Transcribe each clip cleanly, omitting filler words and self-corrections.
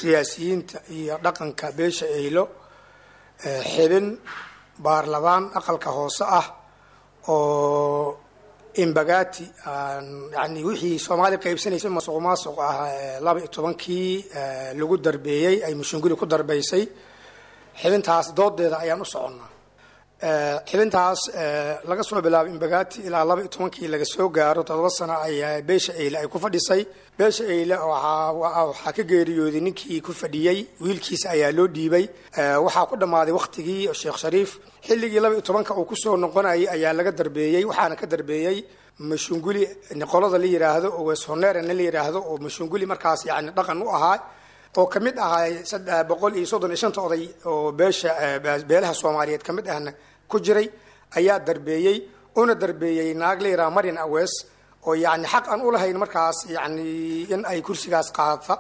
siyaasiyiinta iyo dhaqanka beesha Eylo xibin baarlamaan aqalka hoose ah oo imbagati yani wixii Soomaali qaybsanaysa masuq ah 12kii lagu darbeeyay ay mushunguli ku darbeysay xibintaas doodeeda ayaan u soconnaa xibintaas laga soo bilaabo imbagati ilaa 12kii laga soo gaaro 7 sano ay beesha Eylo ay ku fadhisay beesha Eylo waxa ka geeriyooday ninkii ku fadhiyay wiilkiisa ayaa loo dhiibay waxa ku dhamaaday waqtigii Sheekh Shariif xilligii 12ka uu ku soo noqonayay ayaa laga darbeeyay waxaana ka darbeeyay mushunguli qolada la yiraahdo oo Weeshoneeren la yiraahdo oo mushunguli markaas yani dhaqan u ahaa oo kamid ahaa 335 oday oo beelaha Soomaaliyeed kamid ahna ku jiray ayaa darbeeyay una darbeeyay naag la yiraahdo Marin Awees oo yani xaq aan u lahayn markaas yani in ay kursigaas qaadata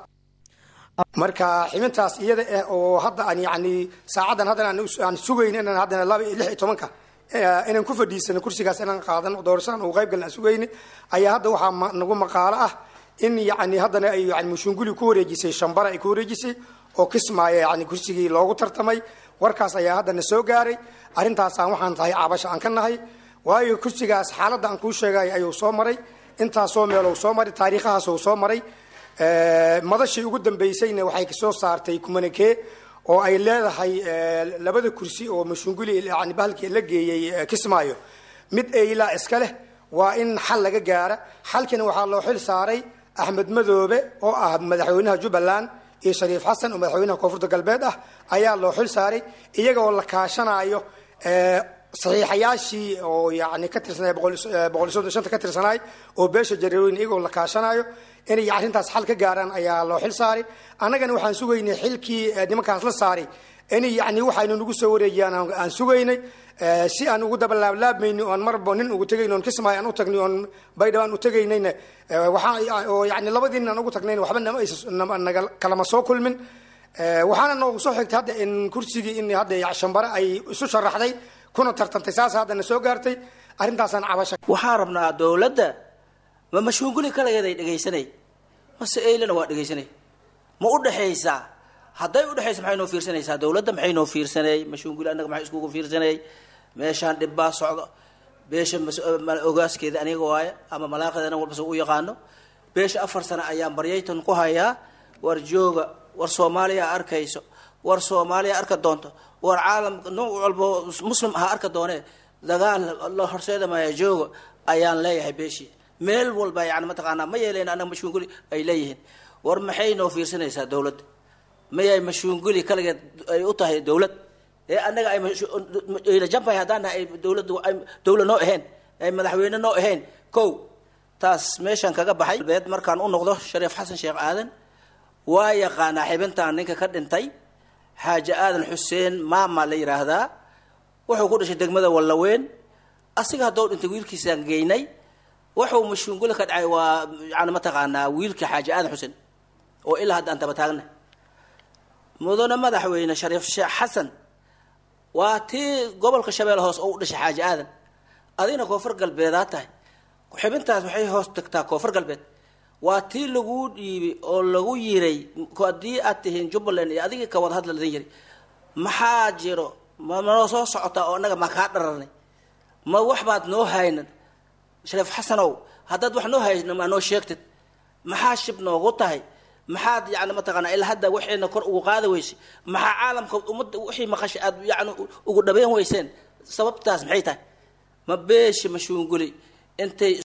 marka xibintaas iyada oo hadda aan yani saacadan hadda aan sugayn inaan hadda 16 inaan ku fadhiisano kursigaas inaan qaadan doorashadan oo qayb galan sugayn ayaa hadda waxa nagu maqaalo ah in yani haddana ay yani mushunguli ku wareejisay shambara ay ku wareejisay oo kismaayo yani kursigii loogu tartamay warkaas ayaa haddana soo gaaray arintaas aan waxaan tahay cabasho aan ka nahay waayo kursigaas xaaladda aan ku sheegay ayuu soo maray inta soo meelo soo maray taariikhahaas oo soo maray madashii ugu dambeysayna waxay ka soo saartay kumanakee oo ay leedahay labada kursi oo mushunguli yani bahalkii la geeyay kismaayo mid Eylo iska leh waa in xal laga gaara xalkina waxa loo xil saaray Axmed Madoobe oo ah madaxweynaha Jubbaland iyo Shariif Xasan oo madaxweynaha Koonfurta Galbeed ah ayaa loo xil saaray iyaga oo la kaashanayo saxiixayaashii oo yani ka tirsanay 135 ka tirsanay oo beesha Jareeweyn iyaga oo la kaashanayo inay arintaas xal ka gaaraan ayaa loo xil saaray anagana waxaan sugaynay xilkii nimankaas la saaray inay yani waxaynu nagu soo wareejiyaan aan sugaynay si aan ugu dabalaabmayno aan marba nin ugu tagayno on kismaayo aan u tagno on baydhawaan u tagaynayna waxa oo yani labadiin aan ugu tagnayna waxba naga kalama soo kulmin waxaana noogu soo xigtay hadda in kursigii in hadda shambara ay isu sharaxday kuna tartantay saas hadda soo gaartay arintaasan cabasho waxaan rabnaa dawladda ma mashruuculi kala yaday dhageysanay mase Eylana waa dhageysanay ma u dhaxaysa haday u dhaxaysa maxay noo fiirsanaysaa dawladda maxay noo fiirsanay mashruuculi anaga maxay isku fiirsanay meeshaan dib baa socdo beesha ogaaskeeda aniga waaya ama malaaqadana walba soo u yaqaano beesha 4 sano ayaan baryaytan ku hayaa war jooga war Soomaaliya arkayso war Soomaaliya arka doonto war caalamka nooc walba muslim ah arka doone dagaal Allah horseeda ma jooga ayaan leeyahay beeshi meel walba yani ma taqaana ma yeeleen anaga mashruuculi ay leeyihiin war maxay noo fiirsanaysaa dawladda ma yahay mashruuculi kala ay u tahay dawlad anaga ay ila jambay hadana ay dawlad noo ahayn ay madaxweyne noo ahayn kow taas meeshan kaga baxay beed markaan u noqdo Shariif Xasan Sheekh Aadan waa yaqaana xibintaan ninka ka dhintay Xaaji Aadan Xuseen maama la yiraahdaa wuxuu ku dhashay degmada Wallaweyn asiga hadoo dhintay wiilkiisa geynay wuxuu mashruuculi ka dhacay waa yani ma taqaana wiilka Xaaji Aadan Xuseen oo ilaa hadda anta bataagna mudana madaxweyne Shariif Sheekh Xasan waa tii gobolka Shabeelle hoos oo u dhashay Xaaji Aadan adina Koonfur Galbeed tahay xibintaas waxay hoos tagtaa Koonfur Galbeed waa tii lagu dhiibay oo lagu yiray hadii aad tihiin Jubbaland iyo adiga ka wada hadla leeyahay maxaa jiro ma noo soo socota oo anaga ma ka dhararnay ma wax baad noo haynan Shariif Xasanow haddaad wax noo haynan ma noo sheegtid maxaa shib noogu tahay maxaad yani ma taqaana ilaa hadda waxayna kor ugu qaadi weysay maxaa caalamka umada wixii maqash aad yani ugu dhabeyn weyseen sababtaas maxay tahay ma beesh mashruuculi intay